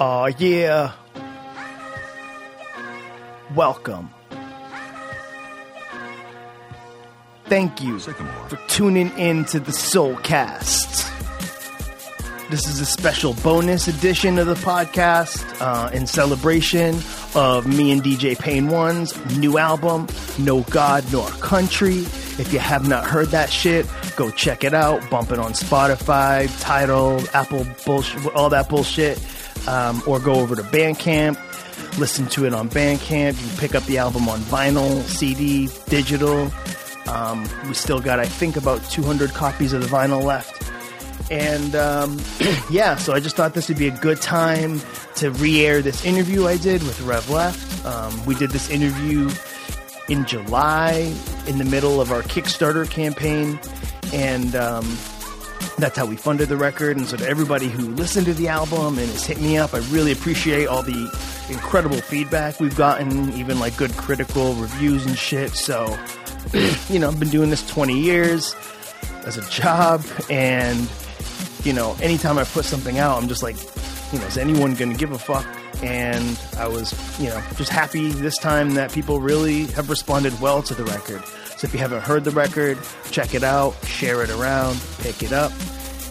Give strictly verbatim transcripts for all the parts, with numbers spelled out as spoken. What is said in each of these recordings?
Aw, uh, yeah. Welcome. Thank you for tuning in to the Soulcast. This is a special bonus edition of the podcast uh, in celebration of me and D J Pain One's new album, No God Nor Country. If you have not heard that shit, go check it out. Bump it on Spotify, Tidal, Apple, bullshit, all that bullshit. Um, or go over to Bandcamp, listen to it on Bandcamp. You can pick up the album on vinyl, C D, digital. Um, we still got, I think, about two hundred copies of the vinyl left. And um, yeah, so I just thought this would be a good time to re-air this interview I did with Rev Left. Um, we did this interview in July, in the middle of our Kickstarter campaign. And um, that's how we funded the record. And so to everybody who listened to the album and has hit me up, I really appreciate all the incredible feedback we've gotten, even like good critical reviews and shit. So, you know, I've been doing this twenty years as a job, and, you know, anytime I put something out, I'm just like, you know, is anyone going to give a fuck? And I was, you know, just happy this time that people really have responded well to the record. So if you haven't heard the record, check it out, share it around, pick it up.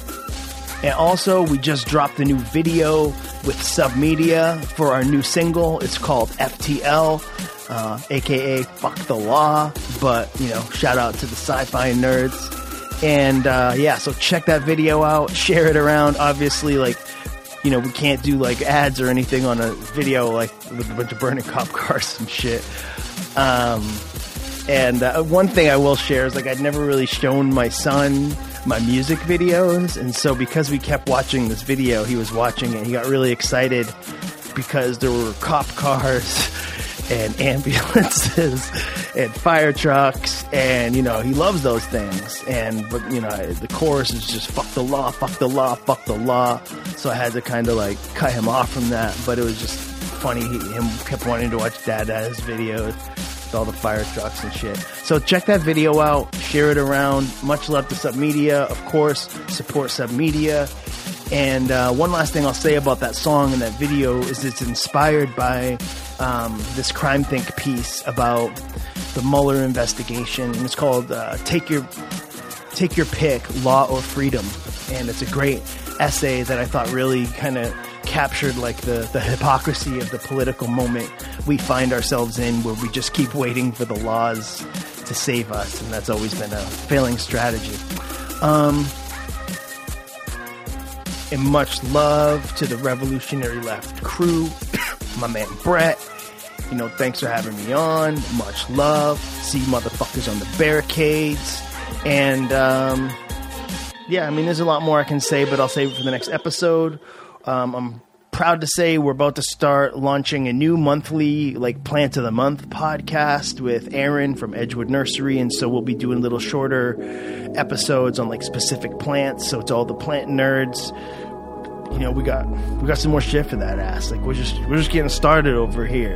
And also, we just dropped the new video with Submedia for our new single. It's called F T L, uh, aka Fuck the Law. But, you know, shout out to the sci-fi nerds. And, uh, yeah, so check that video out, share it around. Obviously, like, you know, we can't do, like, ads or anything on a video, like, with a bunch of burning cop cars and shit. Um... And uh, one thing I will share is, like, I'd never really shown my son my music videos. And so because we kept watching this video, he was watching it. He got really excited because there were cop cars and ambulances and fire trucks. And, you know, he loves those things. And, but, you know, the chorus is just fuck the law, fuck the law, fuck the law. So I had to kind of, like, cut him off from that. But it was just funny. He him kept wanting to watch Dada's videos. All the fire trucks and shit. So check that video out, share it around. Much love to Submedia, of course. Support Submedia. And uh, one last thing I'll say about that song and that video is it's inspired by um, this Crime Think piece about the Mueller investigation, and it's called uh, "Take Your Take Your Pick: Law or Freedom." And it's a great essay that I thought really kind of captured like the, the hypocrisy of the political moment we find ourselves in, where we just keep waiting for the laws to save us, and that's always been a failing strategy. Um, and much love to the Revolutionary Left crew, my man Brett. You know, thanks for having me on. Much love. See you motherfuckers on the barricades. And um, yeah, I mean, there's a lot more I can say, but I'll save it for the next episode. Um, I'm proud to say we're about to start launching a new monthly, like, Plant of the Month podcast with Aaron from Edgewood Nursery. And so we'll be doing little shorter episodes on, like, specific plants. So it's all the plant nerds. You know, we got we got some more shit for that ass. Like, we're just we're just getting started over here.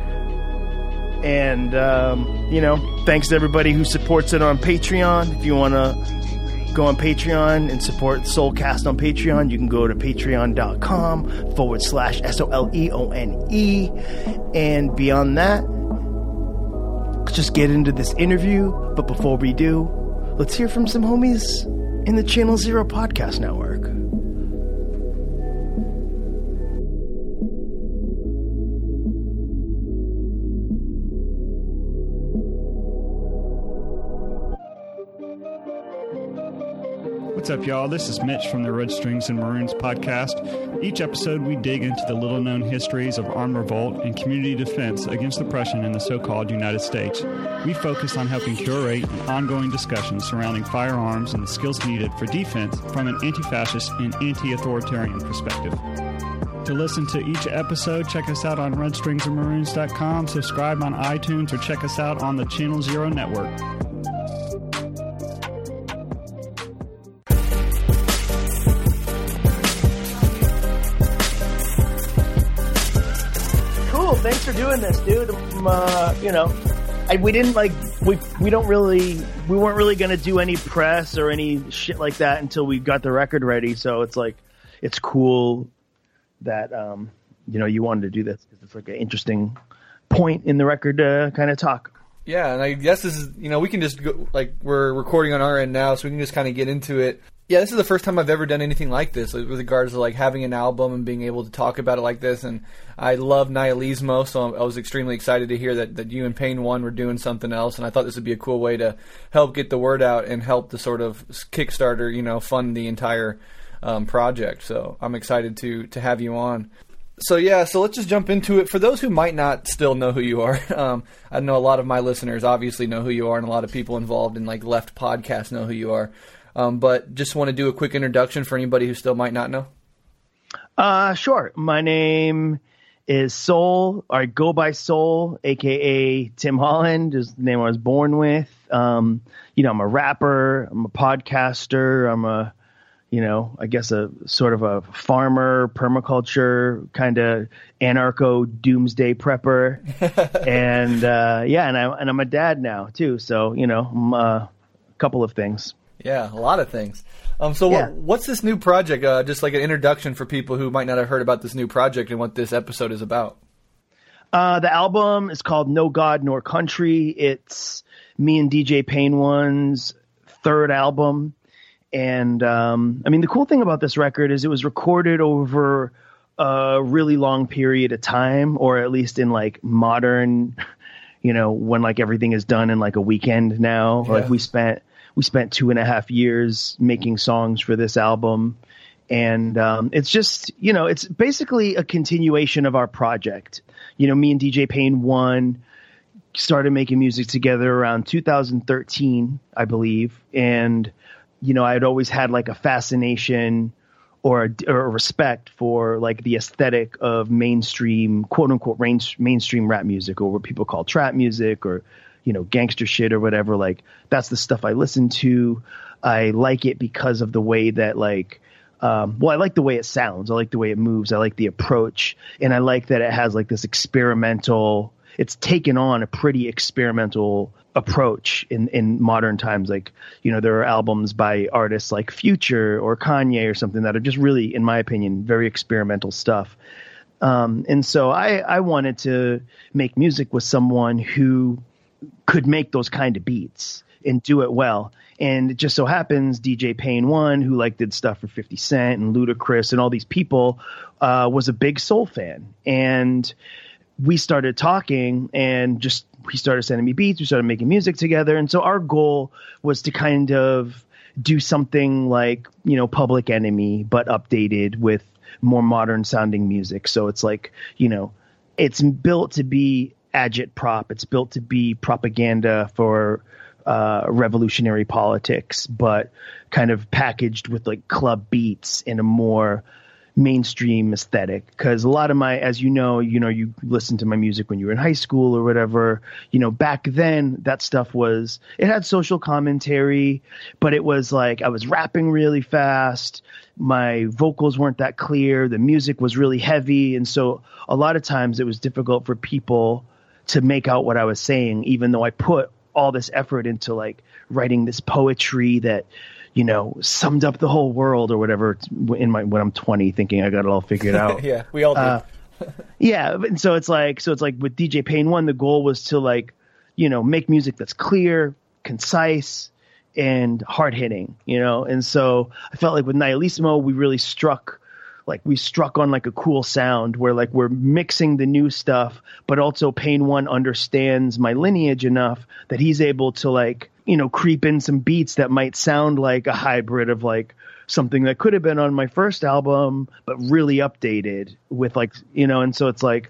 And um, you know, thanks to everybody who supports it on Patreon. If you want to go on Patreon and support Soulcast on Patreon, you can go to patreon.com forward slash S-O-L-E-O-N-E. And beyond that, let's just get into this interview. But before we do, let's hear from some homies in the Channel Zero Podcast Network. What's up, y'all? This is Mitch from the Red Strings and Maroons podcast. Each episode, we dig into the little-known histories of armed revolt and community defense against oppression in the so-called United States. We focus on helping curate an ongoing discussion surrounding firearms and the skills needed for defense from an anti-fascist and anti-authoritarian perspective. To listen to each episode, check us out on red strings and maroons dot com, subscribe on iTunes, or check us out on the Channel Zero Network. Thanks for doing this, dude. Um, uh, you know, I, we didn't like we we don't really we weren't really gonna do any press or any shit like that until we got the record ready. So it's like it's cool that um, you know, you wanted to do this because it's like an interesting point in the record to kind of talk. Yeah, and I guess this is, you know, we can just go, like, we're recording on our end now, so we can just kind of get into it. Yeah, this is the first time I've ever done anything like this, like, with regards to, like, having an album and being able to talk about it like this, and I love Nihilismo, so I was extremely excited to hear that, that you and Pain One were doing something else, and I thought this would be a cool way to help get the word out and help the sort of Kickstarter, you know, fund the entire um, project, so I'm excited to, to have you on. So yeah, so let's just jump into it. For those who might not still know who you are, um, I know a lot of my listeners obviously know who you are, and a lot of people involved in like Left Podcast know who you are. Um, but just want to do a quick introduction for anybody who still might not know. Uh, sure. My name is Soul, or I go by Soul, aka Tim Holland, is the name I was born with. Um, you know, I'm a rapper, I'm a podcaster, I'm a you know, I guess a sort of a farmer, permaculture kind of anarcho doomsday prepper. and, uh, yeah, and, I, and I'm a dad now too. So, you know, I'm uh, a couple of things. Yeah, a lot of things. Um, so yeah. what, what's this new project? Uh, just like an introduction for people who might not have heard about this new project and what this episode is about. Uh, the album is called No God Nor Country. It's me and D J Pain One's third album. And, um, I mean, the cool thing about this record is it was recorded over a really long period of time, or at least in like modern, you know, when like everything is done in like a weekend now. Yeah. Like we spent, we spent two and a half years making songs for this album. And, um, it's just, you know, it's basically a continuation of our project. You know, me and D J Pain One started making music together around two thousand thirteen, I believe. And, you know, I had always had like a fascination or a, or a respect for like the aesthetic of mainstream, quote unquote, main, mainstream rap music, or what people call trap music, or, you know, gangster shit or whatever. Like that's the stuff I listen to. I like it because of the way that like, um, well, I like the way it sounds. I like the way it moves. I like the approach. And I like that it has like this experimental, it's taken on a pretty experimental approach in, in modern times. Like, you know, there are albums by artists like Future or Kanye or something that are just really, in my opinion, very experimental stuff. Um, and so I, I wanted to make music with someone who could make those kind of beats and do it well. And it just so happens D J Pain One, who like did stuff for fifty Cent and Ludacris and all these people, uh, was a big soul fan. And we started talking and just, he started sending me beats. We started making music together. And so our goal was to kind of do something like, you know, Public Enemy, but updated with more modern sounding music. So it's like, you know, it's built to be agitprop. It's built to be propaganda for uh, revolutionary politics, but kind of packaged with like club beats in a more mainstream aesthetic. Because a lot of my, as you know, you know, you listened to my music when you were in high school or whatever, you know, back then that stuff was, it had social commentary, but it was like I was rapping really fast. My vocals weren't that clear. The music was really heavy. And so a lot of times it was difficult for people to make out what I was saying, even though I put all this effort into like writing this poetry that, you know, summed up the whole world or whatever in my, when I'm twenty thinking I got it all figured out. Yeah, we all do. Uh, yeah. And so it's like, so it's like with D J Pain One, the goal was to like, you know, make music that's clear, concise, and hard hitting, you know? And so I felt like with Nihilismo, we really struck, like we struck on like a cool sound where like we're mixing the new stuff, but also Pain One understands my lineage enough that he's able to like, you know, creep in some beats that might sound like a hybrid of like something that could have been on my first album, but really updated with like, you know, and so it's like,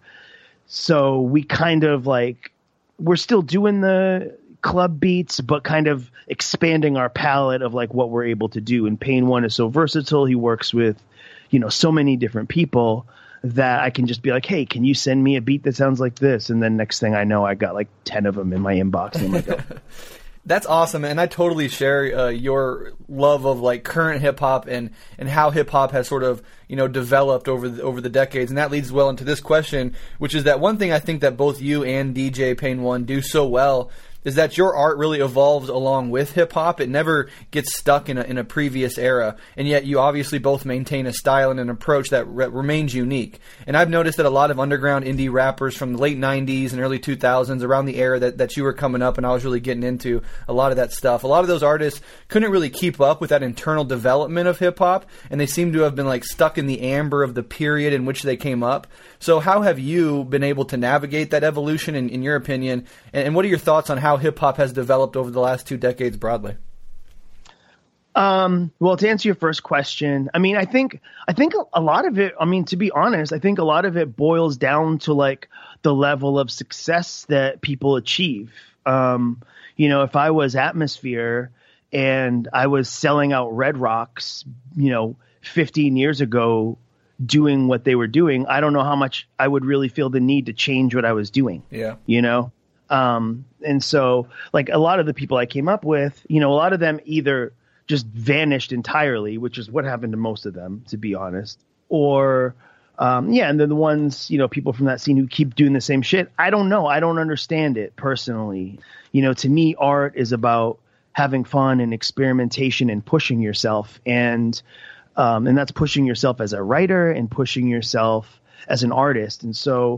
so we kind of like, we're still doing the club beats, but kind of expanding our palette of like what we're able to do. And Pain One is so versatile. He works with, you know, so many different people that I can just be like, hey, can you send me a beat that sounds like this? And then next thing I know, I got like ten of them in my inbox. And I'm like, oh. That's awesome, and I totally share uh, your love of like current hip hop and, and how hip hop has sort of, you know, developed over the, over the decades, and that leads well into this question, which is that one thing I think that both you and D J Pain One do so well is that your art really evolves along with hip hop. It never gets stuck in a, in a previous era, and yet you obviously both maintain a style and an approach that re- remains unique. And I've noticed that a lot of underground indie rappers from the late nineties and early two thousands, around the era that, that you were coming up and I was really getting into a lot of that stuff, a lot of those artists couldn't really keep up with that internal development of hip hop, and they seem to have been like stuck in the amber of the period in which they came up. So how have you been able to navigate that evolution in, in your opinion, and, and what are your thoughts on how hip hop has developed over the last two decades broadly? Um, well, to answer your first question, I mean, I think, I think a lot of it, I mean, to be honest, I think a lot of it boils down to like the level of success that people achieve. Um, you know, if I was Atmosphere and I was selling out Red Rocks, you know, fifteen years ago, doing what they were doing, I don't know how much I would really feel the need to change what I was doing. Yeah. You know? Um, and so like a lot of the people I came up with, you know, a lot of them either just vanished entirely, which is what happened to most of them, to be honest, or, um, yeah. And then the ones, you know, people from that scene who keep doing the same shit. I don't know. I don't understand it personally. You know, to me, art is about having fun and experimentation and pushing yourself. And, Um, and that's pushing yourself as a writer and pushing yourself as an artist. And so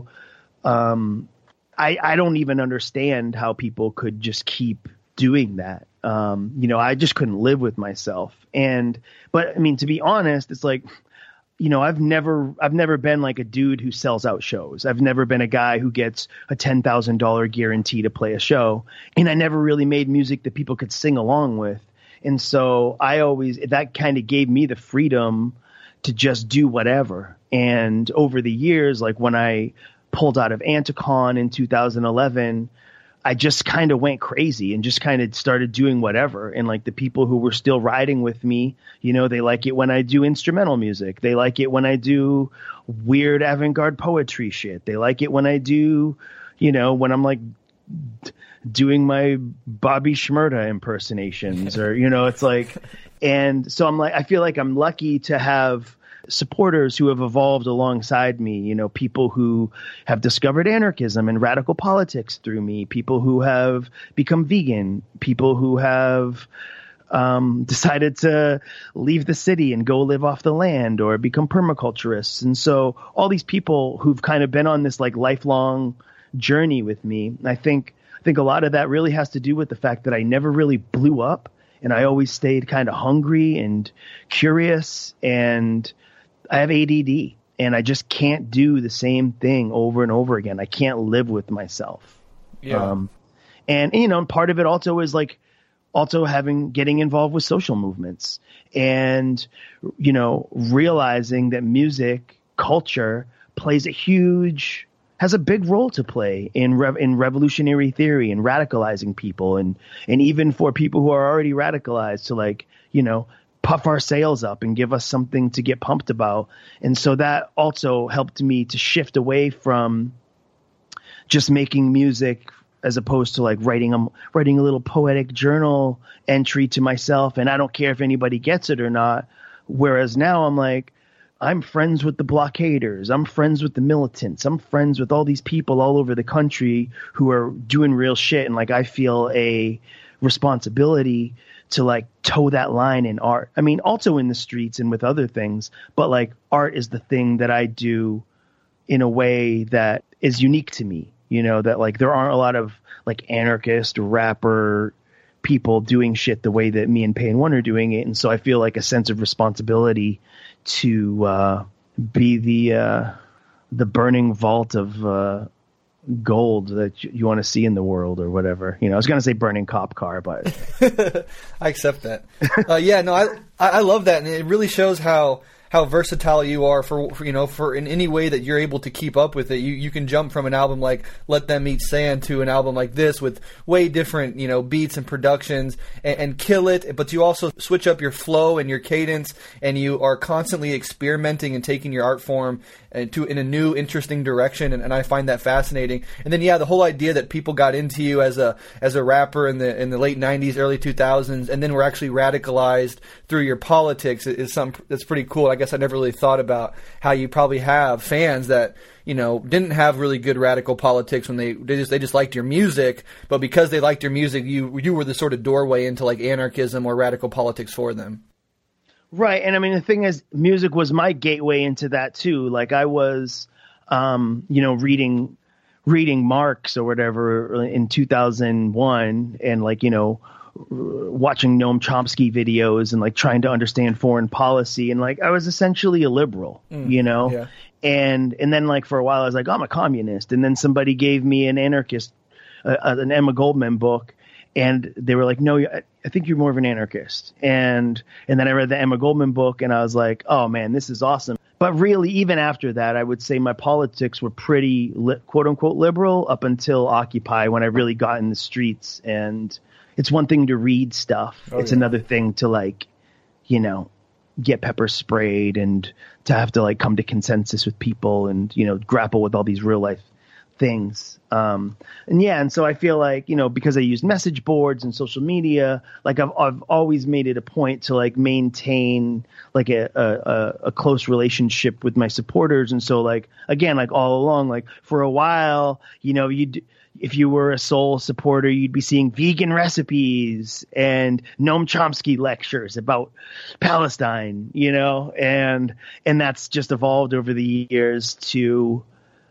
um, I, I don't even understand how people could just keep doing that. Um, you know, I just couldn't live with myself. And but I mean, to be honest, it's like, you know, I've never I've never been like a dude who sells out shows. I've never been a guy who gets a ten thousand dollars guarantee to play a show. And I never really made music that people could sing along with. And so I always, that kind of gave me the freedom to just do whatever. And over the years, like when I pulled out of Anticon in two thousand eleven, I just kind of went crazy and just kind of started doing whatever. And like the people who were still riding with me, you know, they like it when I do instrumental music. They like it when I do weird avant-garde poetry shit. They like it when I do, you know, when I'm like doing my Bobby Shmurda impersonations, or, you know, it's like, and so I'm like, I feel like I'm lucky to have supporters who have evolved alongside me, you know, people who have discovered anarchism and radical politics through me, people who have become vegan, people who have um, decided to leave the city and go live off the land or become permaculturists. And so all these people who've kind of been on this like lifelong journey with me, I think, I think a lot of that really has to do with the fact that I never really blew up, and I always stayed kind of hungry and curious, and I have A D D, and I just can't do the same thing over and over again. I can't live with myself. Yeah. Um, and, you know, part of it also is like also having, getting involved with social movements and, you know, realizing that music culture plays a huge, has a big role to play in rev- in revolutionary theory and radicalizing people, and and even for people who are already radicalized to, like, you know, puff our sails up and give us something to get pumped about. And so that also helped me to shift away from just making music as opposed to like writing a, writing a little poetic journal entry to myself, and I don't care if anybody gets it or not. Whereas now I'm like, I'm friends with the blockaders. I'm friends with the militants. I'm friends with all these people all over the country who are doing real shit. And like, I feel a responsibility to like toe that line in art. I mean, also in the streets and with other things, but like art is the thing that I do in a way that is unique to me. You know, that like there aren't a lot of like anarchist rapper people doing shit the way that me and Payne One are doing it. And so I feel like a sense of responsibility to uh, be the uh, the burning vault of uh, gold that you, you want to see in the world, or whatever. You know, I was going to say burning cop car, but I accept that. Uh, yeah, no, I I love that, and it really shows how how versatile you are for, for, you know, for in any way that you're able to keep up with it. You you can jump from an album like Let Them Eat Sand to an album like this with way different, you know, beats and productions, and, and kill it, but you also switch up your flow and your cadence, and you are constantly experimenting and taking your art form to in a new, interesting direction, and, and I find that fascinating. And then, yeah, the whole idea that people got into you as a as a rapper in the in the late nineties, early two thousands, and then were actually radicalized through your politics is something that's pretty cool. I guess I never really thought about how you probably have fans that, you know, didn't have really good radical politics when they they just they just liked your music, but because they liked your music, you you were the sort of doorway into like anarchism or radical politics for them. Right, and I mean the thing is, music was my gateway into that too. Like I was, um, you know, reading reading Marx or whatever in two thousand one, and like you know. watching Noam Chomsky videos and like trying to understand foreign policy. And like, I was essentially a liberal, mm, you know? Yeah. And, and then like for a while I was like, oh, I'm a communist. And then somebody gave me an anarchist, uh, an Emma Goldman book. And they were like, no, I, I think you're more of an anarchist. And, and then I read the Emma Goldman book and I was like, oh man, this is awesome. But really, even after that, I would say my politics were pretty li- quote unquote liberal up until Occupy, when I really got in the streets. And it's one thing to read stuff. Oh, it's yeah. another thing to like, you know, get pepper sprayed and to have to like come to consensus with people and, you know, grapple with all these real life things. Um, and yeah, and so I feel like, you know, because I use message boards and social media, like I've, I've always made it a point to like maintain like a, a, a close relationship with my supporters. And so like, again, like all along, like for a while, you know, you'd, if you were a Soul supporter, you'd be seeing vegan recipes and Noam Chomsky lectures about Palestine, you know, and and that's just evolved over the years to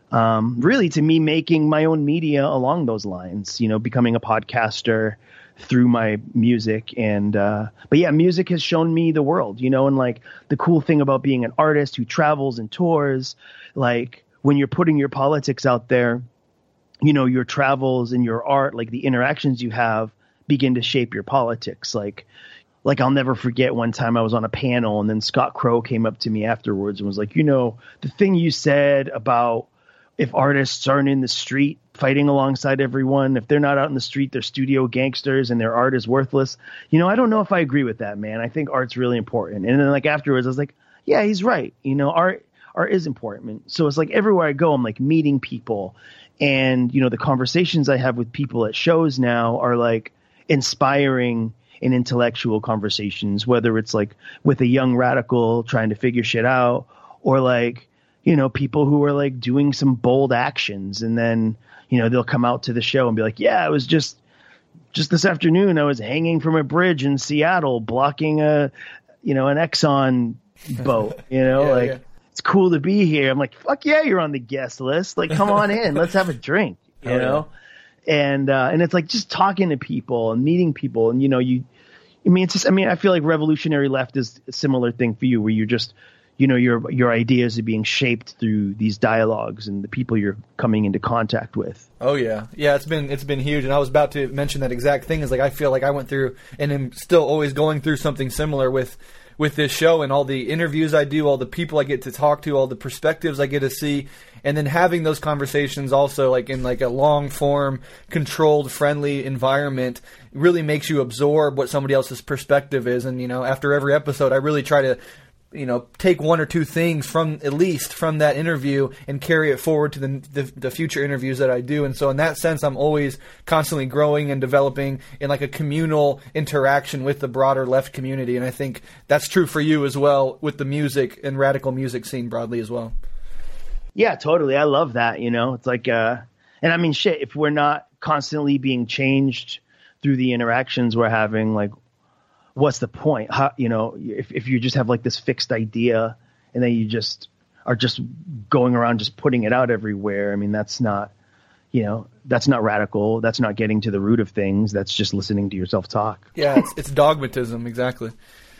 um, really to me making my own media along those lines, you know, becoming a podcaster through my music. And uh, but yeah, music has shown me the world, you know, and like the cool thing about being an artist who travels and tours, like when you're putting your politics out there, you know, your travels and your art, like the interactions you have begin to shape your politics. Like, like I'll never forget one time I was on a panel and then Scott Crow came up to me afterwards and was like, you know, the thing you said about if artists aren't in the street fighting alongside everyone, if they're not out in the street, they're studio gangsters and their art is worthless. You know, I don't know if I agree with that, man. I think art's really important. And then like afterwards I was like, yeah, he's right. You know, art, art is important. So it's like everywhere I go, I'm like meeting people. And, you know, the conversations I have with people at shows now are like inspiring and intellectual conversations, whether it's like with a young radical trying to figure shit out or like, you know, people who are like doing some bold actions. And then, you know, they'll come out to the show and be like, yeah, it was just just this afternoon. I was hanging from a bridge in Seattle blocking a, you know, an Exxon boat, you know, yeah, like. Yeah. It's cool to be here. I'm like, fuck yeah, you're on the guest list. Like, come on in. Let's have a drink, you oh, know? Yeah. And, uh, and it's like just talking to people and meeting people. And, you know, you, I mean, it's just, I mean, I feel like Revolutionary Left is a similar thing for you where you're just, you know, your, your ideas are being shaped through these dialogues and the people you're coming into contact with. Oh yeah. Yeah. It's been, it's been huge. And I was about to mention that exact thing is like, I feel like I went through and am still always going through something similar with, with this show and all the interviews I do, all the people I get to talk to, all the perspectives I get to see, and then having those conversations also like in like a long form, controlled, friendly environment really makes you absorb what somebody else's perspective is. And, you know, after every episode, I really try to, you know, take one or two things from at least from that interview and carry it forward to the, the the future interviews that I do. And so in that sense, I'm always constantly growing and developing in like a communal interaction with the broader left community. And I think that's true for you as well with the music and radical music scene broadly as well. Yeah, totally. I love that. You know, it's like, uh, and I mean, shit, if we're not constantly being changed through the interactions we're having, like, what's the point? How, you know, if, if you just have like this fixed idea and then you just are just going around just putting it out everywhere. I mean, that's not, you know, that's not radical. That's not getting to the root of things. That's just listening to yourself talk. Yeah, it's, it's dogmatism. Exactly.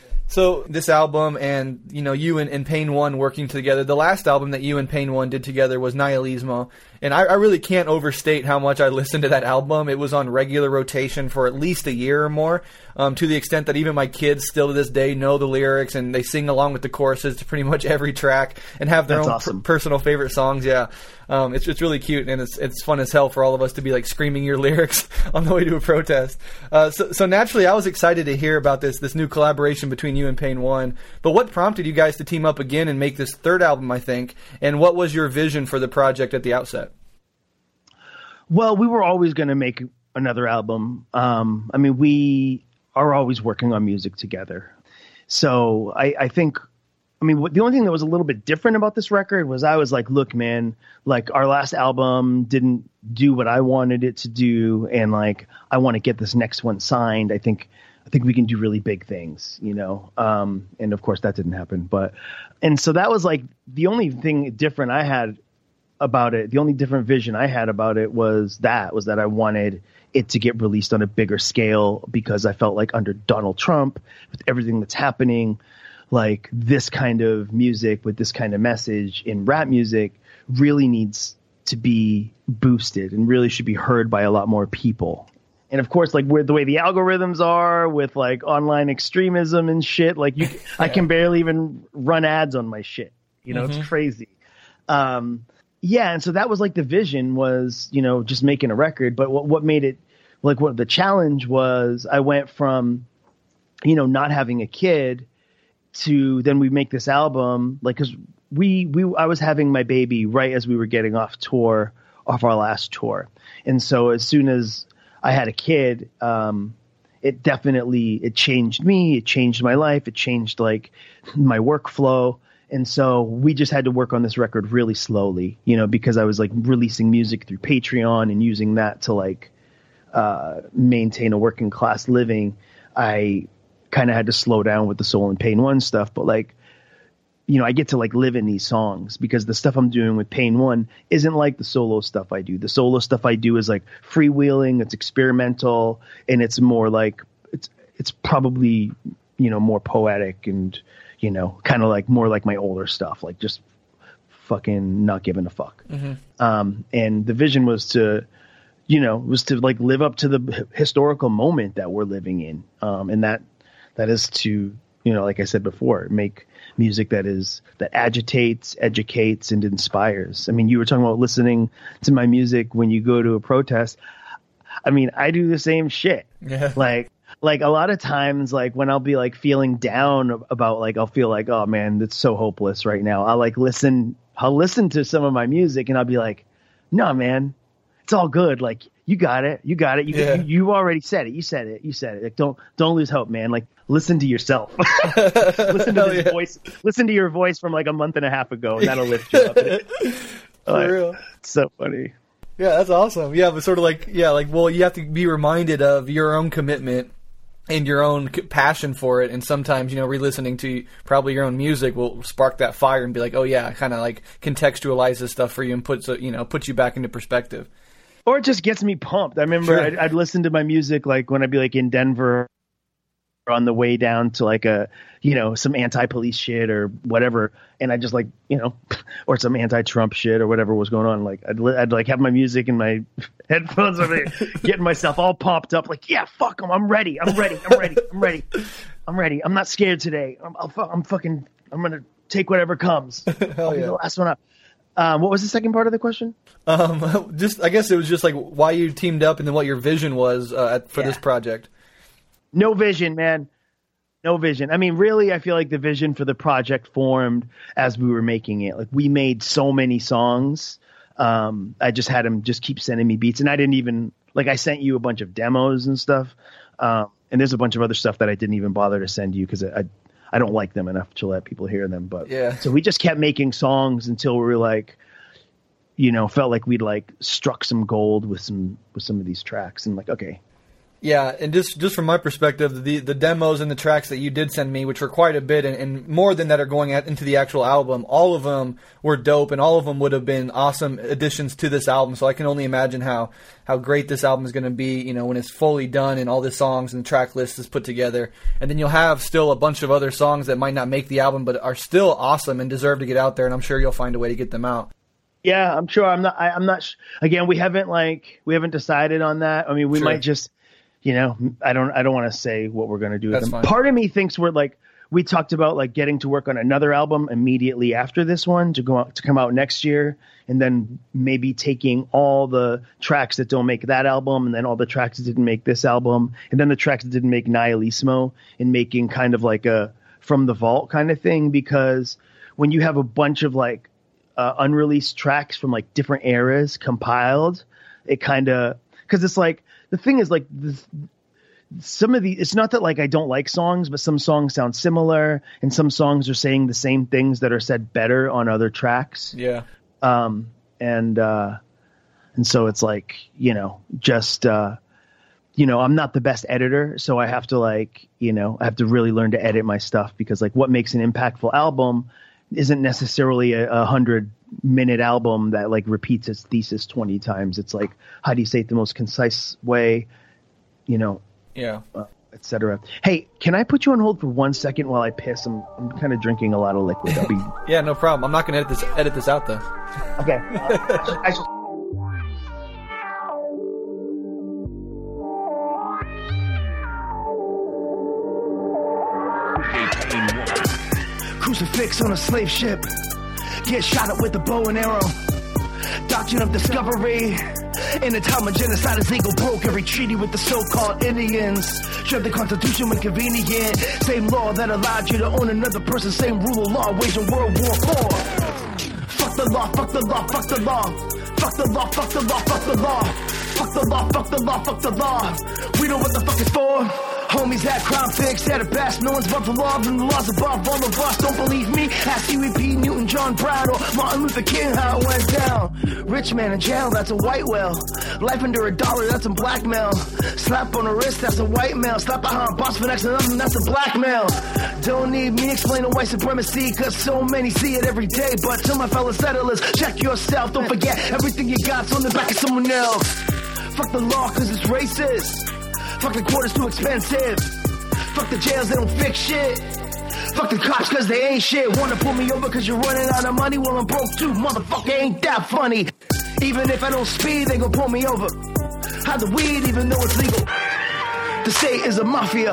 So this album and, you know, you and, and Pain One working together, the last album that you and Pain One did together was Nihilismo. And I, I really can't overstate how much I listened to that album. It was on regular rotation for at least a year or more, um, to the extent that even my kids still to this day know the lyrics and they sing along with the choruses to pretty much every track and have their That's own awesome. per- personal favorite songs. Yeah. Um, it's it's really cute and it's it's fun as hell for all of us to be like screaming your lyrics on the way to a protest. Uh, so so naturally, I was excited to hear about this this new collaboration between you and Pain One. But what prompted you guys to team up again and make this third album? I think. And what was your vision for the project at the outset? Well, we were always going to make another album. Um, I mean, we are always working on music together. So I, I think I mean, what, the only thing that was a little bit different about this record was I was like, look, man, like our last album didn't do what I wanted it to do. And like, I want to get this next one signed. I think, I think we can do really big things, you know? Um, and of course that didn't happen, but, and so that was like the only thing different I had about it. The only different vision I had about it was that, was that I wanted it to get released on a bigger scale because I felt like under Donald Trump, with everything that's happening, like this kind of music with this kind of message in rap music really needs to be boosted and really should be heard by a lot more people. And of course, like with the way the algorithms are with like online extremism and shit, like you, yeah. I can barely even run ads on my shit. You know, mm-hmm. It's crazy. Um, yeah. And so that was like the vision was, you know, just making a record. But what, what made it like what the challenge was, I went from, you know, not having a kid to then we make this album, like, cause we, we, I was having my baby right as we were getting off tour, off our last tour. And so as soon as I had a kid, um, it definitely, it changed me. It changed my life. It changed like my workflow. And so we just had to work on this record really slowly, you know, because I was like releasing music through Patreon and using that to like, uh, maintain a working class living. I kind of had to slow down with the Soul and Pain One stuff, but like, you know, I get to like live in these songs because the stuff I'm doing with Pain One isn't like the solo stuff I do. The solo stuff I do is like freewheeling, it's experimental, and it's more like, it's, it's probably, you know, more poetic and, you know, kind of like more like my older stuff, like just fucking not giving a fuck. Mm-hmm. Um, and the vision was to, you know, was to like live up to the historical moment that we're living in. Um, and that, that is to, you know, like I said before, make music that is, that agitates, educates, and inspires. I mean, you were talking about listening to my music when you go to a protest. I mean, I do the same shit. Yeah. Like, like a lot of times, like when I'll be like feeling down about like, I'll feel like, oh man, it's so hopeless right now. I'll like listen, I'll listen to some of my music and I'll be like, no, man, it's all good. Like, you got it. You got it. You, yeah. you, you already said it. You said it. You said it. Like, don't, don't lose hope, man. Like, listen to yourself. Listen to this yeah. voice. Listen to your voice from like a month and a half ago, and that'll lift you up. For like, real. It's so funny. Yeah, that's awesome. Yeah, but sort of like, yeah, like, well, you have to be reminded of your own commitment and your own passion for it. And sometimes, you know, re-listening to probably your own music will spark that fire and be like, oh yeah, kind of like contextualize this stuff for you and puts, you know, puts you back into perspective. Or it just gets me pumped. I remember sure. I'd, I'd listen to my music like when I'd be like in Denver on the way down to like a, you know, some anti-police shit or whatever. And I just like, you know, or some anti-Trump shit or whatever was going on. Like I'd, I'd like have my music in my headphones over there, getting myself all pumped up. Like, yeah, fuck them. I'm ready. I'm ready. I'm ready. I'm ready. I'm ready. I'm not scared today. I'm, I'll, I'm fucking, I'm going to take whatever comes. Hell I'll be yeah. the last one up. Um, what was the second part of the question? Um, just, I guess it was just like why you teamed up and then what your vision was uh, for yeah. this project. No vision, man. No vision. I mean, really, I feel like the vision for the project formed as we were making it. Like, we made so many songs. Um, I just had him just keep sending me beats. And I didn't even, like, I sent you a bunch of demos and stuff. Um, and there's a bunch of other stuff that I didn't even bother to send you because I, I don't like them enough to let people hear them. But yeah. So we just kept making songs until we were like, you know, felt like we'd like struck some gold with some, with some of these tracks and like, okay. Yeah, and just just from my perspective, the the demos and the tracks that you did send me, which were quite a bit, and, and more than that are going at, into the actual album, all of them were dope, and all of them would have been awesome additions to this album. So I can only imagine how, how great this album is going to be, you know, when it's fully done and all the songs and the track list is put together. And then you'll have still a bunch of other songs that might not make the album, but are still awesome and deserve to get out there, and I'm sure you'll find a way to get them out. Yeah, I'm sure. I'm not. I, I'm not. Sh- again, we haven't like we haven't decided on that. I mean, we sure. might just. You know, I don't I don't want to say what we're going to do with That's them. Fine. Part of me thinks we're like, we talked about like getting to work on another album immediately after this one to go out, to come out next year. And then maybe taking all the tracks that don't make that album and then all the tracks that didn't make this album. And then the tracks that didn't make Nihilismo and making kind of like a from the vault kind of thing. Because when you have a bunch of like uh, unreleased tracks from like different eras compiled, it kind of, because it's like, the thing is, like, this, some of the, it's not that like I don't like songs, but some songs sound similar and some songs are saying the same things that are said better on other tracks. Yeah. Um, and, uh, and so it's like, you know, just, uh, you know, I'm not the best editor, so I have to like, you know, I have to really learn to edit my stuff because like what makes an impactful album isn't necessarily a, a hundred minute album that like repeats its thesis twenty times. It's like, how do you say it the most concise way, you know, yeah, uh, et cetera. Hey, can I put you on hold for one second while I piss? I'm, I'm kind of drinking a lot of liquid. I'll be... yeah, no problem. I'm not going to edit this, edit this out though. Okay. Uh, I just... Crucifix on a slave ship, get shot up with a bow and arrow. Doctrine of discovery. In a time of genocide, his ego broke every treaty with the so-called Indians. Shred the Constitution when convenient. Same law that allowed you to own another person. Same rule of law waging World War Four. Fuck the law, fuck the law, fuck the law. Fuck the law, fuck the law, fuck the law. Fuck the law, fuck the law, fuck the law. We know what the fuck it's for. Homies had crime fixed at a best. No one's above the law, and the law's above all of us. Don't believe me? Ask U E P, Newton, John Brown, or Martin Luther King how it went down. Rich man in jail, that's a white whale. Life under a dollar, that's a blackmail. Slap on the wrist, that's a white male. Slap behind boss for next to nothing, that's a blackmail. Don't need me explaining white supremacy, cause so many see it every day. But to my fellow settlers, check yourself. Don't forget, everything you got's on the back of someone else. Fuck the law, cause it's racist. Fuck the quarters too expensive. Fuck the jails, they don't fix shit. Fuck the cops cause they ain't shit. Wanna pull me over cause you're running out of money? Well, I'm broke too, motherfucker, ain't that funny. Even if I don't speed, they gon' pull me over. Hide the weed even though it's legal. The state is a mafia.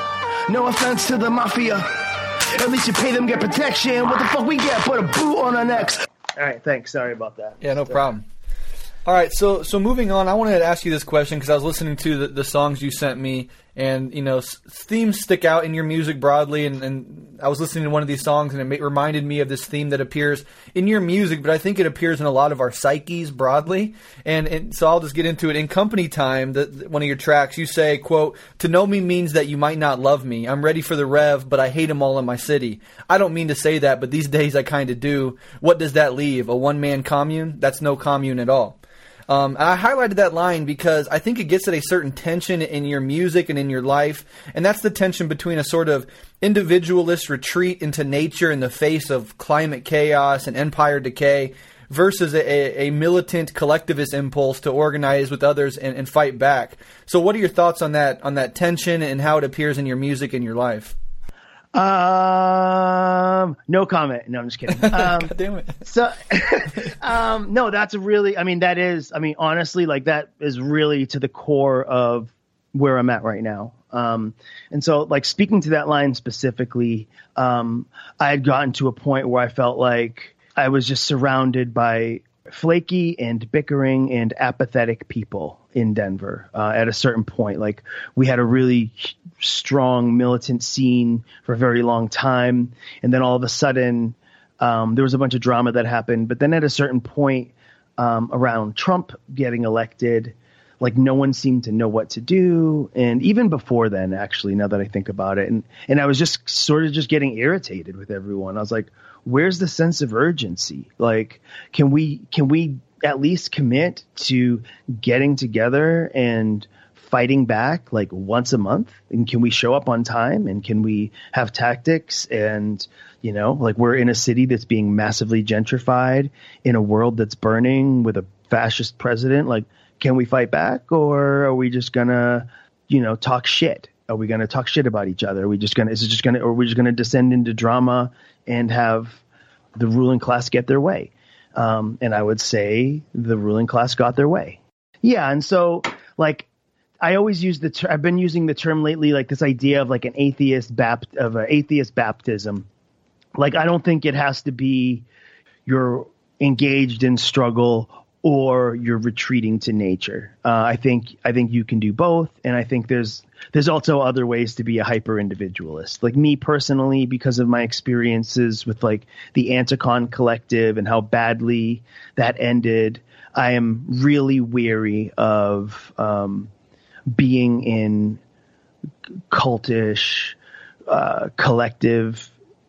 No offense to the mafia. At least you pay them, get protection. What the fuck we get? Put a boot on our necks. Alright, thanks, sorry about that. Yeah, no problem. All right, so so moving on, I wanted to ask you this question because I was listening to the, the songs you sent me, and you know s- themes stick out in your music broadly, and, and I was listening to one of these songs, and it ma- reminded me of this theme that appears in your music, but I think it appears in a lot of our psyches broadly, and, and so I'll just get into it. In Company Time, the, the, one of your tracks, you say, quote, "To know me means that you might not love me. I'm ready for the rev, but I hate them all in my city. I don't mean to say that, but these days I kind of do. What does that leave? A one-man commune? That's no commune at all." Um, and I highlighted that line because I think it gets at a certain tension in your music and in your life, and that's the tension between a sort of individualist retreat into nature in the face of climate chaos and empire decay versus a, a militant collectivist impulse to organize with others and, and fight back. So what are your thoughts on that, on that tension and how it appears in your music and your life? Um, no comment. No, I'm just kidding. Um, God damn it. So, um, no, that's a really, I mean, that is, I mean, honestly, like that is really to the core of where I'm at right now. Um, and so like speaking to that line specifically, um, I had gotten to a point where I felt like I was just surrounded by flaky and bickering and apathetic people in Denver uh, at a certain point. Like we had a really strong militant scene for a very long time. And then all of a sudden um, there was a bunch of drama that happened. But then at a certain point um, around Trump getting elected, like no one seemed to know what to do. And even before then, actually, now that I think about it, and, and I was just sort of just getting irritated with everyone. I was like, where's the sense of urgency? Like, can we, can we at least commit to getting together and fighting back like once a month? And can we show up on time? And can we have tactics? And, you know, like we're in a city that's being massively gentrified, in a world that's burning with a fascist president. Like, can we fight back, or are we just gonna, you know, talk shit? Are we gonna talk shit about each other? Are we just gonna, is it just gonna, or are we just gonna descend into drama and have the ruling class get their way? Um, and I would say the ruling class got their way. Yeah. And so like, I always use the term, I've been using the term lately, like this idea of like an atheist bapt of an atheist baptism. Like, I don't think it has to be you're engaged in struggle or you're retreating to nature. Uh, I think I think you can do both, and I think there's there's also other ways to be a hyper individualist. Like me personally, because of my experiences with like the Anticon Collective and how badly that ended, I am really weary of um, being in cultish, uh, collective,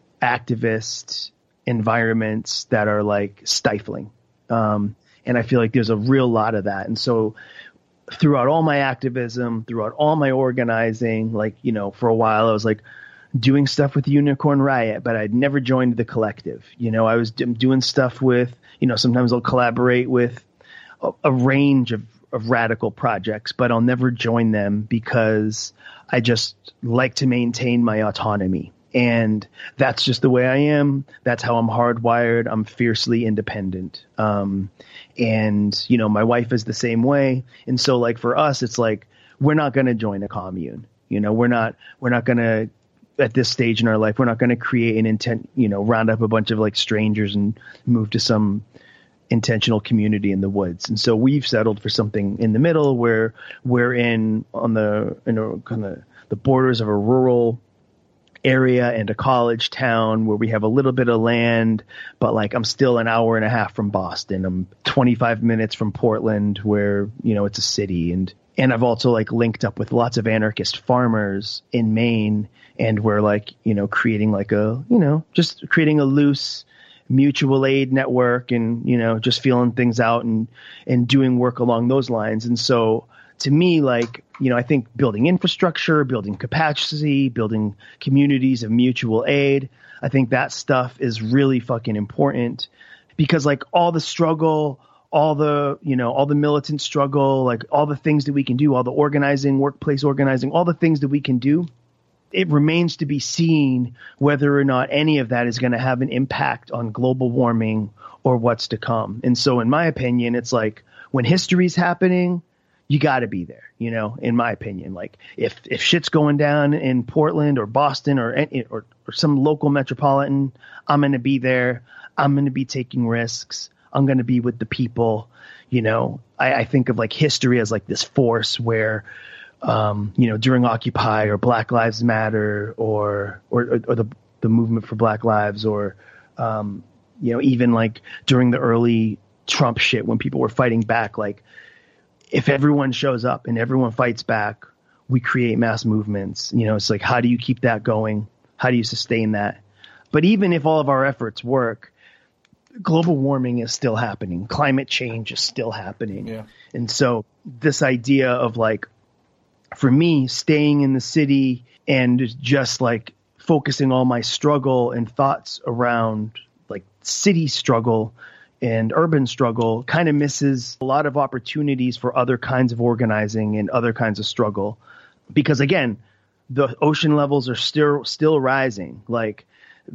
activist environments that are like stifling. Um, and I feel like there's a real lot of that. And so throughout all my activism, throughout all my organizing, like, you know, for a while I was like doing stuff with Unicorn Riot, but I'd never joined the collective. You know, I was d- doing stuff with, you know, sometimes I'll collaborate with a, a range of, of radical projects, but I'll never join them because I just like to maintain my autonomy. And that's just the way I am. That's how I'm hardwired. I'm fiercely independent. Um, and, you know, my wife is the same way. And so, like, for us, it's like, we're not going to join a commune. You know, we're not, we're not going to, at this stage in our life, we're not going to create an intent, you know, round up a bunch of like strangers and move to some intentional community in the woods. And so we've settled for something in the middle where we're in on the, you know, kind of the borders of a rural area and a college town where we have a little bit of land, but like I'm still an hour and a half from Boston. I'm twenty-five minutes from Portland where, you know, it's a city. And, and I've also like linked up with lots of anarchist farmers in Maine, and we're like, you know, creating like a, you know, just creating a loose mutual aid network and, you know, just feeling things out and, and doing work along those lines. And so to me, like, you know, I think building infrastructure, building capacity, building communities of mutual aid, I think that stuff is really fucking important because like all the struggle, all the, you know, all the militant struggle, like all the things that we can do, all the organizing, workplace organizing, all the things that we can do, it remains to be seen whether or not any of that is going to have an impact on global warming or what's to come. And so in my opinion, it's like when history's happening, you got to be there, you know, in my opinion. Like if, if shit's going down in Portland or Boston or, or, or some local metropolitan, I'm going to be there. I'm going to be taking risks. I'm going to be with the people. You know, I, I think of like history as like this force where, um, you know, during Occupy or Black Lives Matter or, or, or the, the movement for Black Lives or, um, you know, even like during the early Trump shit when people were fighting back, like, if everyone shows up and everyone fights back, we create mass movements. You know, it's like, how do you keep that going? How do you sustain that? But even if all of our efforts work, global warming is still happening. Climate change is still happening. Yeah. And so this idea of like, for me, staying in the city and just like focusing all my struggle and thoughts around like city struggle and urban struggle kind of misses a lot of opportunities for other kinds of organizing and other kinds of struggle. Because again, the ocean levels are still still rising. Like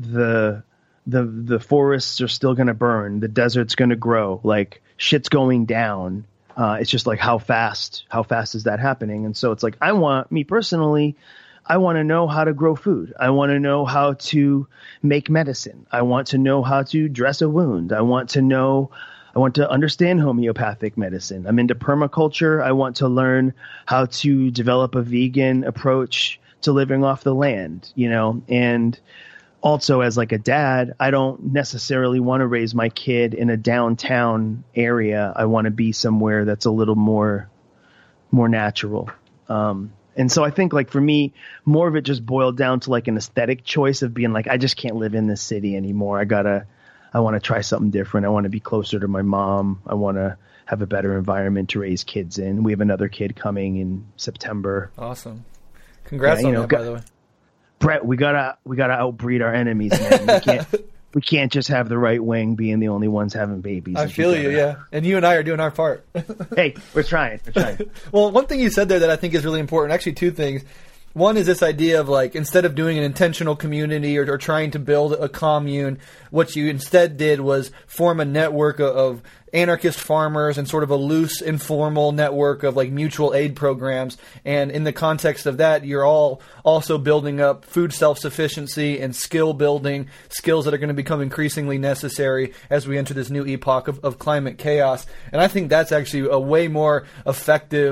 the the the forests are still going to burn. The desert's going to grow. Like shit's going down. Uh, it's just like how fast how fast is that happening? And so it's like I want me personally. I want to know how to grow food. I want to know how to make medicine. I want to know how to dress a wound. I want to know, I want to understand homeopathic medicine. I'm into permaculture. I want to learn how to develop a vegan approach to living off the land, you know, and also as like a dad, I don't necessarily want to raise my kid in a downtown area. I want to be somewhere that's a little more, more natural. Um, And so I think like for me, more of it just boiled down to like an aesthetic choice of being like, I just can't live in this city anymore. I gotta, I want to try something different. I want to be closer to my mom. I want to have a better environment to raise kids in. We have another kid coming in September. Awesome. Congrats yeah, on know, that, got, by the way. Brett, we gotta, we gotta outbreed our enemies, man. We can't, we can't just have the right wing being the only ones having babies. I feel you, yeah. And you and I are doing our part. Hey, we're trying. We're trying. Well, one thing you said there that I think is really important, actually two things. One is this idea of like, instead of doing an intentional community or, or trying to build a commune, what you instead did was form a network of, of anarchist farmers and sort of a loose, informal network of like mutual aid programs. And in the context of that, you're all also building up food self-sufficiency and skill building, skills that are going to become increasingly necessary as we enter this new epoch of, of climate chaos. And I think that's actually a way more effective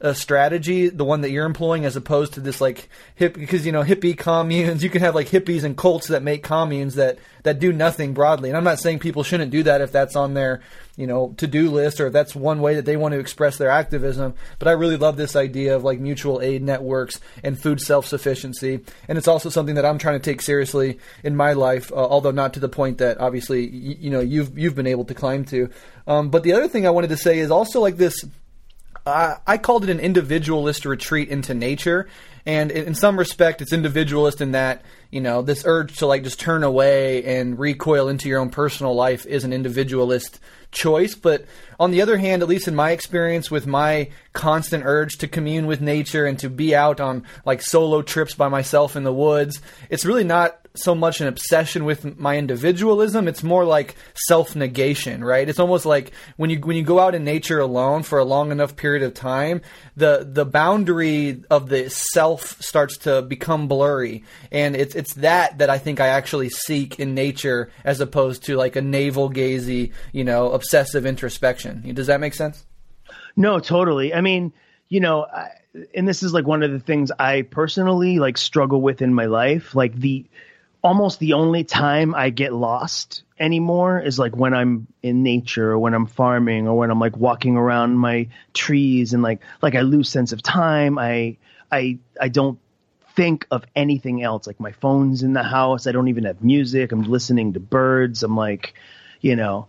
uh, strategy, the one that you're employing, as opposed to this like hip, because, you know, hippie communes, you can have like hippies and cults that make communes that, that do nothing broadly. And I'm not saying people shouldn't do that if that's on their, you know, to-do list, or if that's one way that they want to express their activism. But I really love this idea of like mutual aid networks and food self-sufficiency. And it's also something that I'm trying to take seriously in my life, uh, although not to the point that obviously, you, you know, you've, you've been able to climb to. Um, but the other thing I wanted to say is also like this, uh, I called it an individualist retreat into nature. And in, in some respect, it's individualist in that, you know, this urge to like just turn away and recoil into your own personal life is an individualist choice. But on the other hand, at least in my experience with my constant urge to commune with nature and to be out on like solo trips by myself in the woods, it's really not so much an obsession with my individualism. It's more like self-negation, right? It's almost like when you when you go out in nature alone for a long enough period of time, the the boundary of the self starts to become blurry, and it's it's that that I think I actually seek in nature, as opposed to like a navel-gazy, you know, obsessive introspection. Does that make sense? No, totally. I mean, you know, I, and this is like one of the things I personally like struggle with in my life, like the almost the only time I get lost anymore is like when I'm in nature, or when I'm farming, or when I'm like walking around my trees, and like like I lose sense of time. I I I don't think of anything else. Like my phone's in the house. I don't even have music. I'm listening to birds. I'm like, you know,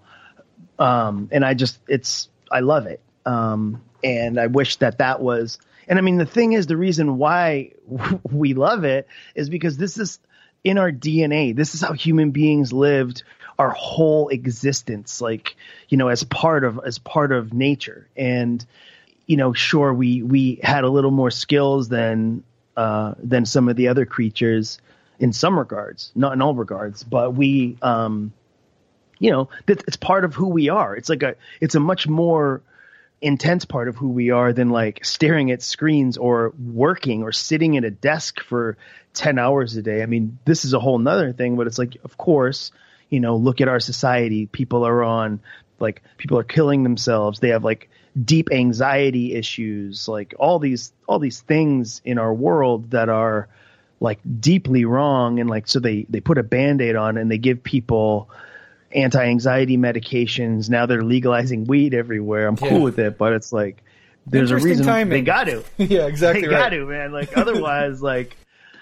um, and I just it's I love it. Um, and I wish that that was. And I mean, the thing is, the reason why we love it is because this is in our D N A. This is how human beings lived our whole existence, like, you know, as part of as part of nature. And, you know, sure, we we had a little more skills than uh, than some of the other creatures in some regards, not in all regards, but we, um, you know, that it's part of who we are. It's like a it's a much more intense part of who we are than like staring at screens or working or sitting at a desk for ten hours a day. I mean, this is a whole nother thing, but it's like, of course, you know, look at our society. People are on, like, people are killing themselves. They have like deep anxiety issues, like all these, all these things in our world that are like deeply wrong. And like, so they, they put a Band-Aid on and they give people anti-anxiety medications. Now they're legalizing weed everywhere. I'm yeah. cool with it, but it's like, there's a reason timing. They got to. yeah, exactly. They right. got to, man. Like otherwise, like,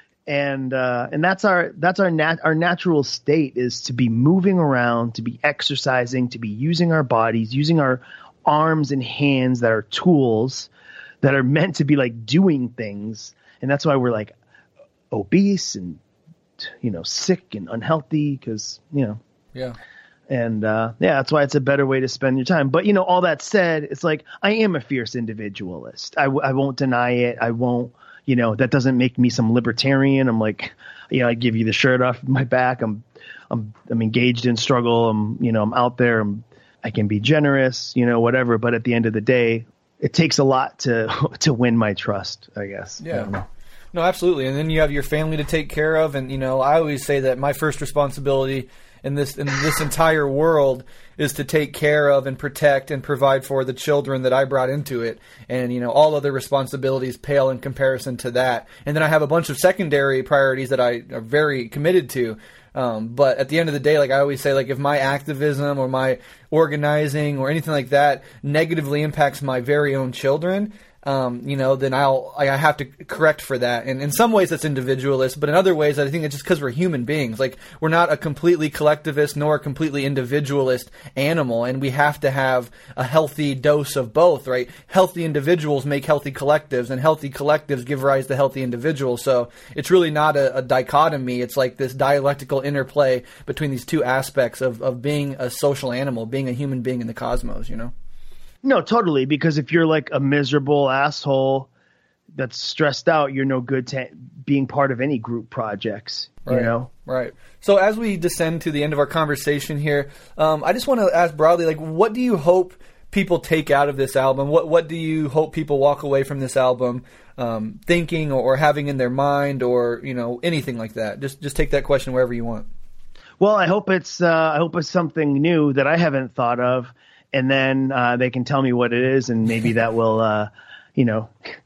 and uh, and that's our that's our nat our natural state is to be moving around, to be exercising, to be using our bodies, using our arms and hands that are tools that are meant to be like doing things. And that's why we're like obese and, you know, sick and unhealthy because, you know. Yeah. And, uh, yeah, that's why it's a better way to spend your time. But, you know, all that said, it's like I am a fierce individualist. I, w- I won't deny it. I won't, you know, that doesn't make me some libertarian. I'm like, you know, I give you the shirt off my back. I'm, I'm, I'm engaged in struggle. I'm, you know, I'm out there. I'm, I can be generous, you know, whatever. But at the end of the day, it takes a lot to, to win my trust, I guess. Yeah. I don't know. No, absolutely. And then you have your family to take care of. And, you know, I always say that my first responsibility in this in this entire world is to take care of and protect and provide for the children that I brought into it. And, you know, all other responsibilities pale in comparison to that. And then I have a bunch of secondary priorities that I are very committed to. Um, but at the end of the day, like I always say, like if my activism or my organizing or anything like that negatively impacts my very own children, Um, you know, then I'll, I have to correct for that. And in some ways that's individualist, but in other ways I think it's just because we're human beings. Like we're not a completely collectivist nor a completely individualist animal, and we have to have a healthy dose of both, right? Healthy individuals make healthy collectives, and healthy collectives give rise to healthy individuals. So it's really not a, a dichotomy. It's like this dialectical interplay between these two aspects of, of being a social animal, being a human being in the cosmos, you know? No, totally. Because if you're like a miserable asshole that's stressed out, you're no good to being part of any group projects, you right. know? Right. So as we descend to the end of our conversation here, um, I just want to ask broadly, like, what do you hope people take out of this album? What What do you hope people walk away from this album um, thinking or, or having in their mind, or, you know, anything like that? Just just take that question wherever you want. Well, I hope it's uh, I hope it's something new that I haven't thought of. And then uh, they can tell me what it is, and maybe that will, uh, you know,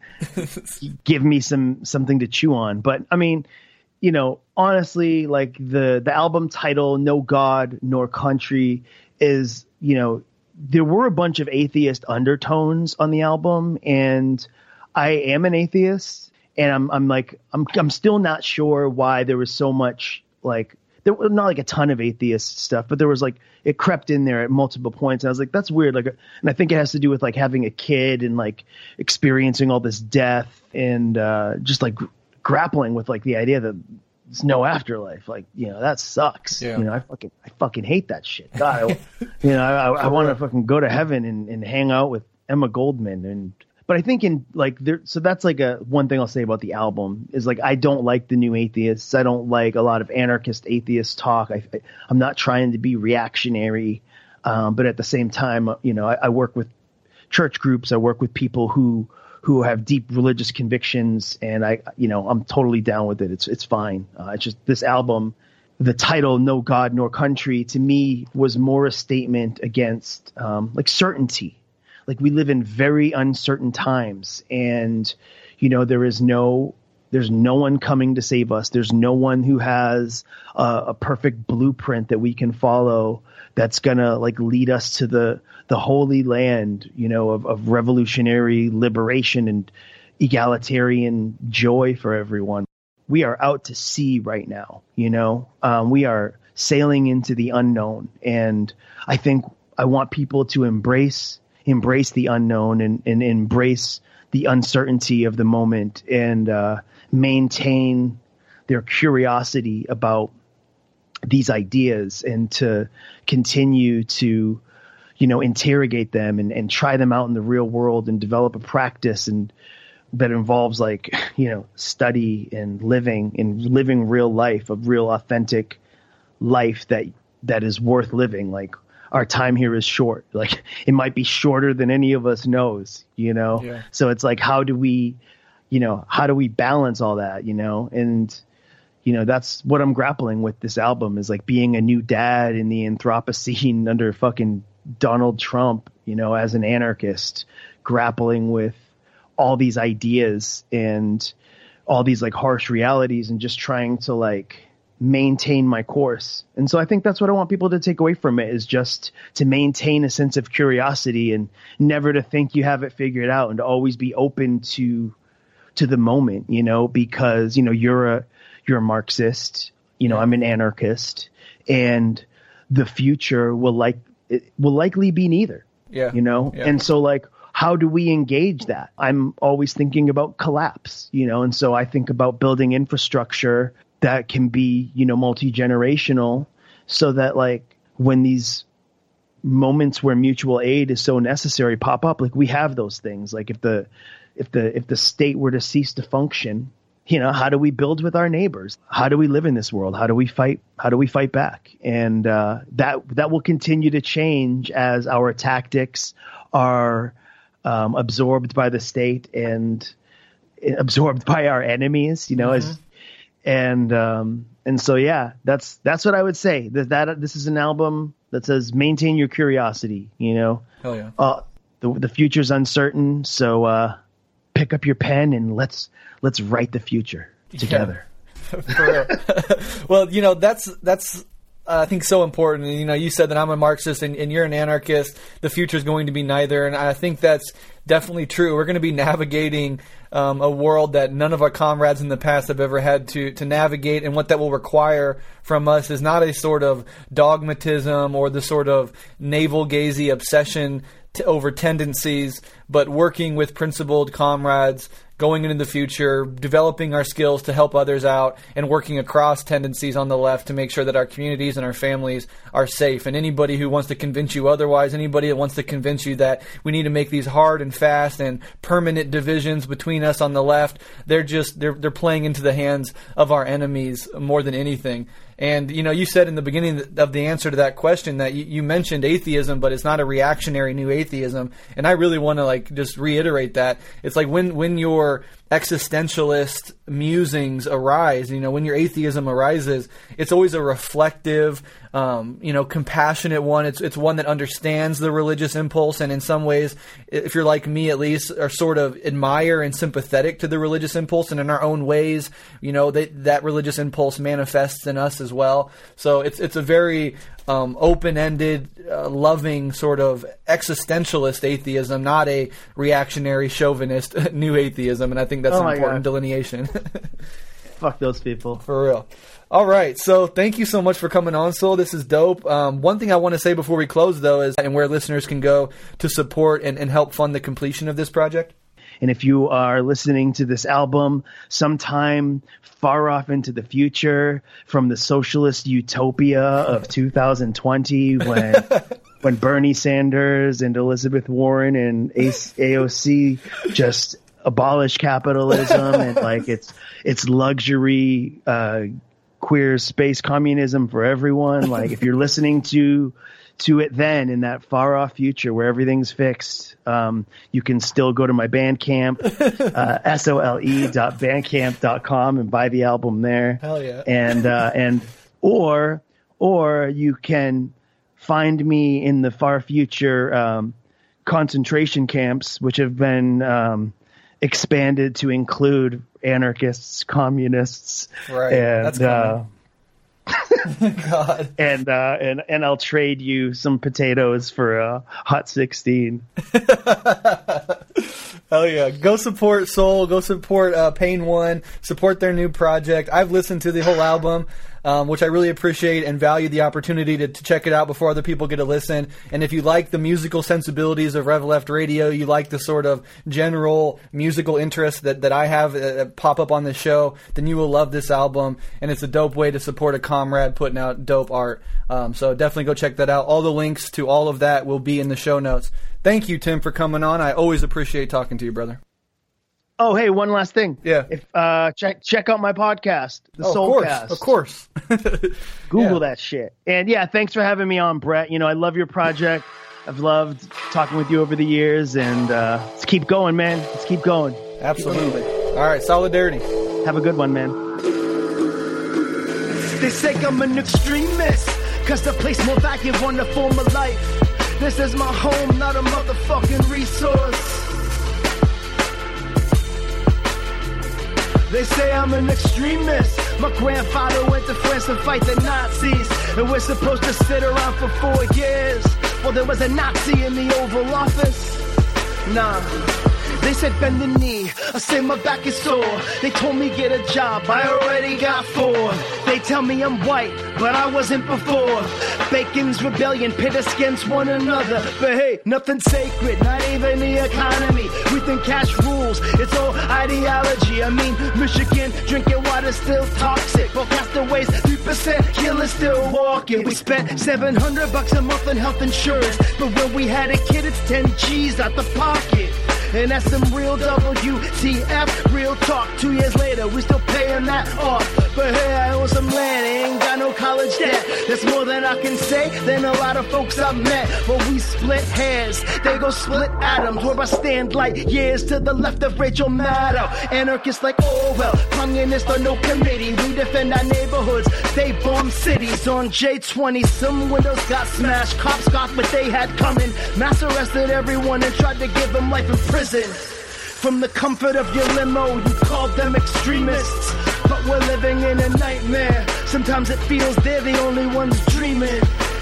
give me some something to chew on. But I mean, you know, honestly, like the the album title, No God Nor Country, is, you know, there were a bunch of atheist undertones on the album, and I am an atheist, and I'm I'm like I'm I'm still not sure why there was so much, like, there was not like a ton of atheist stuff, but there was like, it crept in there at multiple points. And I was like, that's weird. Like, and I think it has to do with like having a kid and like experiencing all this death and uh, just like gr- grappling with like the idea that there's no afterlife. Like, you know, that sucks. Yeah. You know, I fucking, I fucking hate that shit. God, I, you know, I, I want to fucking go to heaven and, and hang out with Emma Goldman. And, but I think in like there, so that's like a one thing I'll say about the album is like, I don't like the new atheists. I don't like a lot of anarchist atheist talk. I, I I'm not trying to be reactionary. Um, but at the same time, you know, I, I work with church groups. I work with people who, who have deep religious convictions, and I, you know, I'm totally down with it. It's, it's fine. Uh, it's just this album, the title, No God Nor Country, to me was more a statement against, um, like certainty. Like, we live in very uncertain times, and, you know, there is no, there's no one coming to save us. There's no one who has a, a perfect blueprint that we can follow that's gonna like lead us to the, the holy land, you know, of, of revolutionary liberation and egalitarian joy for everyone. We are out to sea right now, you know, um, we are sailing into the unknown. And I think I want people to embrace embrace the unknown and, and embrace the uncertainty of the moment, and uh, maintain their curiosity about these ideas, and to continue to, you know, interrogate them and, and try them out in the real world and develop a practice and that involves like, you know, study and living and living real life, a real authentic life that, that is worth living. Like, our time here is short. Like, it might be shorter than any of us knows, you know? Yeah. So it's like, how do we, you know, how do we balance all that, you know? And, you know, that's what I'm grappling with this album, is like being a new dad in the Anthropocene under fucking Donald Trump, you know, as an anarchist, grappling with all these ideas and all these like harsh realities, and just trying to like maintain my course. And so I think that's what I want people to take away from it, is just to maintain a sense of curiosity and never to think you have it figured out, and to always be open to to the moment, you know, because, you know, you're a you're a Marxist, you know, I'm an anarchist, and the future will like it will likely be neither. Yeah. You know? Yeah. And so like, how do we engage that? I'm always thinking about collapse, you know, and so I think about building infrastructure that can be, you know, multi-generational, so that like when these moments where mutual aid is so necessary pop up, like we have those things. Like if the, if the, if the state were to cease to function, you know, how do we build with our neighbors? How do we live in this world? How do we fight? How do we fight back? And uh, that, that will continue to change as our tactics are um, absorbed by the state and absorbed by our enemies, you know, mm-hmm. as, And, um, and so, yeah, that's, that's what I would say. That, that, this is an album that says, maintain your curiosity, you know? Hell yeah. Uh, the, the future's uncertain. So, uh, pick up your pen and let's, let's write the future together. Yeah. For real. Well, you know, that's, that's, Uh, I think so important. You know, you said that I'm a Marxist and, and you're an anarchist. The future is going to be neither, and I think that's definitely true. We're going to be navigating um, a world that none of our comrades in the past have ever had to to navigate, and what that will require from us is not a sort of dogmatism or the sort of navel-gazy obsession to, over tendencies, but working with principled comrades, going into the future, developing our skills to help others out, and working across tendencies on the left to make sure that our communities and our families are safe. And anybody who wants to convince you otherwise, anybody that wants to convince you that we need to make these hard and fast and permanent divisions between us on the left, they're just they're they're playing into the hands of our enemies more than anything. And, you know, you said in the beginning of the answer to that question that you, you mentioned atheism, but it's not a reactionary new atheism. And I really want to, like, just reiterate that. It's like when, when you're existentialist musings arise. You know, when your atheism arises, it's always a reflective, um, you know, compassionate one. It's it's one that understands the religious impulse, and in some ways, if you're like me at least, are sort of admire and sympathetic to the religious impulse, and in our own ways, you know, they, that religious impulse manifests in us as well. So it's it's a very um, open-ended, uh, loving sort of existentialist atheism, not a reactionary, chauvinist new atheism, and I think that's Oh an my important God. delineation. Fuck those people. For real. All right, so thank you so much for coming on, Soul. This is dope. Um, one thing I want to say before we close, though, is and where listeners can go to support and, and help fund the completion of this project. And if you are listening to this album sometime far off into the future from the socialist utopia of two thousand twenty, when when Bernie Sanders and Elizabeth Warren and A O C just abolish capitalism and like it's it's luxury uh, queer space communism for everyone. Like if you're listening to to it then in that far off future where everything's fixed, um, you can still go to my Bandcamp, uh, S O L E dot bandcamp dot com and buy the album there. Hell yeah. And, uh, and, or, or you can find me in the far future, um, concentration camps, which have been, um, expanded to include anarchists, communists, Right. and, That's coming. uh, God. and uh, and and I'll trade you some potatoes for a hot sixteen. Hell yeah. Go support Soul. Go support uh, Pain One. Support their new project. I've listened to the whole album, um, which I really appreciate and value the opportunity to, to check it out before other people get to listen. And if you like the musical sensibilities of Rev Left Radio, you like the sort of general musical interest that, that I have uh, pop up on this show, then you will love this album. And it's a dope way to support a comrade putting out dope art. Um, so definitely go check that out. All the links to all of that will be in the show notes. Thank you, Tim, for coming on. I always appreciate talking to you, brother. Oh, hey, one last thing. Yeah. If uh, check check out my podcast, The Oh, Soulcast. of course, of course. Google Yeah. that shit. And yeah, thanks for having me on, Brett. You know, I love your project. I've loved talking with you over the years, and uh, let's keep going, man. Let's keep going. Absolutely. All right, solidarity. Have a good one, man. They say I'm an extremist, cause the place more value on the form of life. This is my home, not a motherfucking resource. They say I'm an extremist. My grandfather went to France to fight the Nazis, and we're supposed to sit around for four years. Well, there was a Nazi in the Oval Office. Nah. They said bend the knee, I say my back is sore. They told me get a job, I already got four. They tell me I'm white, but I wasn't before. Bacon's rebellion pit us against one another. But hey, nothing's sacred, not even the economy. We think cash rules, it's all ideology. I mean, Michigan, drinking water still toxic. But castaways, three percent killers still walking. We spent seven hundred bucks a month on health insurance. But when we had a kid, it's ten G's out the pocket. And that's some real W T F, real talk. Two years later, we still paying that off. But hey, I own some land, ain't got no college debt. That's more than I can say than a lot of folks I've met. But we split hairs, they go split atoms. Where I stand like years to the left of Rachel Maddow. Anarchists like Orwell, communists on no committee. We defend our neighborhoods, they bomb cities. On J twenty, some windows got smashed. Cops got what they had coming. Mass arrested everyone and tried to give them life in prison. From the comfort of your limo, you called them extremists. But we're living in a nightmare. Sometimes it feels they're the only ones dreaming.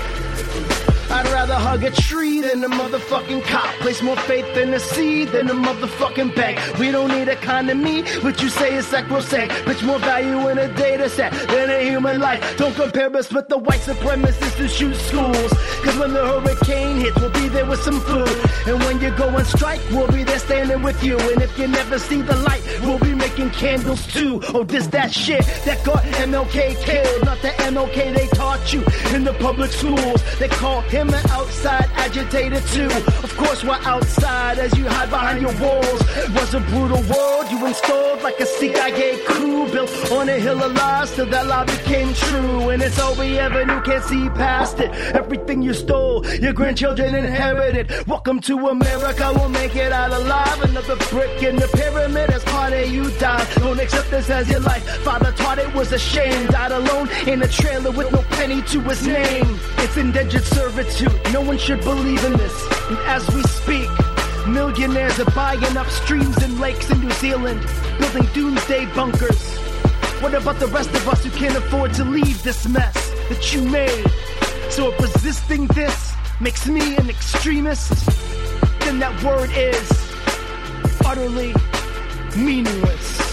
I'd rather hug a tree than a motherfucking cop. Place more faith in a seed than a motherfucking bank. We don't need economy, what you say is sacrosanct. Bitch, more value in a data set than a human life. Don't compare us with the white supremacists who shoot schools. Cause when the hurricane hits, we'll be there with some food. And when you go on strike, we'll be there standing with you. And if you never see the light, we'll be making candles too. Oh, this that shit that got M L K killed. Not the M L K they taught you in the public schools. They call him an outside agitator too. Of course we're outside as you hide behind your walls. It was a brutal world you installed like a C I A crew. Built on a hill of lies till that lie became true. And it's all we ever knew, can't see past it. Everything you stole, your grandchildren inherited. Welcome to America. America won't make it out alive. Another brick in the pyramid as part of you die. Don't accept this as your life. Father taught it was a shame. Died alone in a trailer with no penny to his name. It's indentured servitude. No one should believe in this. And as we speak, millionaires are buying up streams and lakes in New Zealand, building doomsday bunkers. What about the rest of us who can't afford to leave this mess that you made? So if resisting this makes me an extremist, then that word is utterly meaningless.